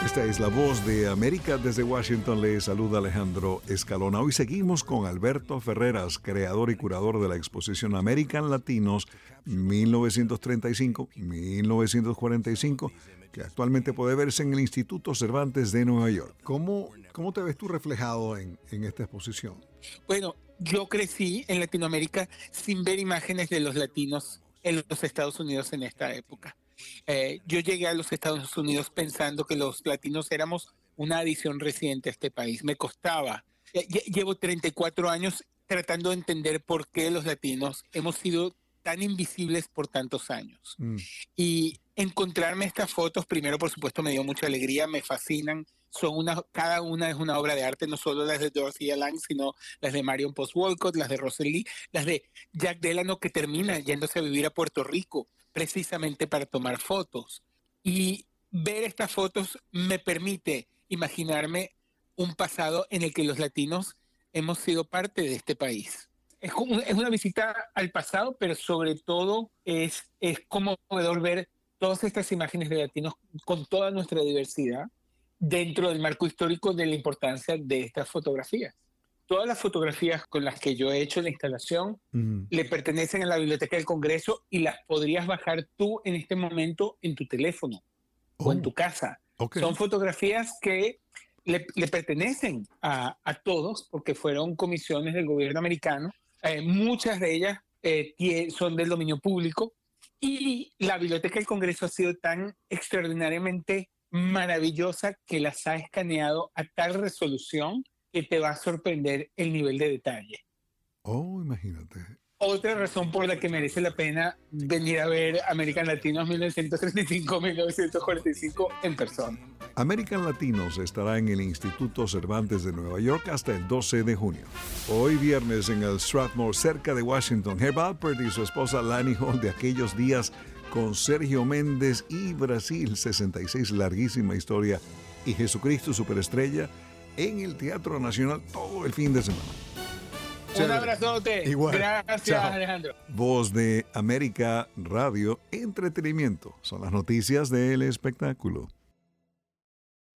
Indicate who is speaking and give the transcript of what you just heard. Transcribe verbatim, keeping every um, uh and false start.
Speaker 1: Esta es la voz de América. Desde Washington le saluda Alejandro Escalona. Hoy seguimos con Alberto Ferreras, creador y curador de la exposición American Latinos mil novecientos treinta y cinco a mil novecientos cuarenta y cinco, que actualmente puede verse en el Instituto Cervantes de Nueva York. ¿Cómo, cómo te ves tú reflejado en, en esta exposición?
Speaker 2: Bueno, yo crecí en Latinoamérica sin ver imágenes de los latinos en los Estados Unidos en esta época. Eh, yo llegué a los Estados Unidos pensando que los latinos éramos una adición reciente a este país. Me costaba. Eh, llevo treinta y cuatro años tratando de entender por qué los latinos hemos sido tan invisibles por tantos años. Mm. Y encontrarme estas fotos, primero, por supuesto, me dio mucha alegría, me fascinan. Son una, cada una es una obra de arte, no solo las de Dorothea Lange, sino las de Marion Post Wolcott, las de Russell Lee, las de Jack Delano, que termina yéndose a vivir a Puerto Rico precisamente para tomar fotos. Y ver estas fotos me permite imaginarme un pasado en el que los latinos hemos sido parte de este país. Es, como, es una visita al pasado, pero sobre todo es, es conmovedor ver todas estas imágenes de latinos con toda nuestra diversidad dentro del marco histórico de la importancia de estas fotografías. Todas las fotografías con las que yo he hecho la instalación mm. le pertenecen a la Biblioteca del Congreso y las podrías bajar tú en este momento en tu teléfono oh. o en tu casa. Okay. Son fotografías que le, le pertenecen a, a todos porque fueron comisiones del gobierno americano. Eh, muchas de ellas eh, tie, son del dominio público y la Biblioteca del Congreso ha sido tan extraordinariamente maravillosa que las ha escaneado a tal resolución que te va a sorprender el nivel de detalle.
Speaker 1: Oh, imagínate.
Speaker 2: Otra razón por la que merece la pena venir a ver American Latinos mil novecientos treinta y cinco a mil novecientos cuarenta y cinco en persona.
Speaker 1: American Latinos estará en el Instituto Cervantes de Nueva York hasta el doce de junio. Hoy viernes en el Strathmore, cerca de Washington, Herb Alpert y su esposa Lani Hall de aquellos días con Sergio Méndez y Brasil sesenta y seis, larguísima historia, y Jesucristo Superestrella en el Teatro Nacional todo el fin de semana.
Speaker 2: Un abrazote.
Speaker 1: Igual.
Speaker 2: Gracias,
Speaker 1: Chao.
Speaker 2: Alejandro.
Speaker 1: Voz de América Radio, entretenimiento. Son las noticias del espectáculo.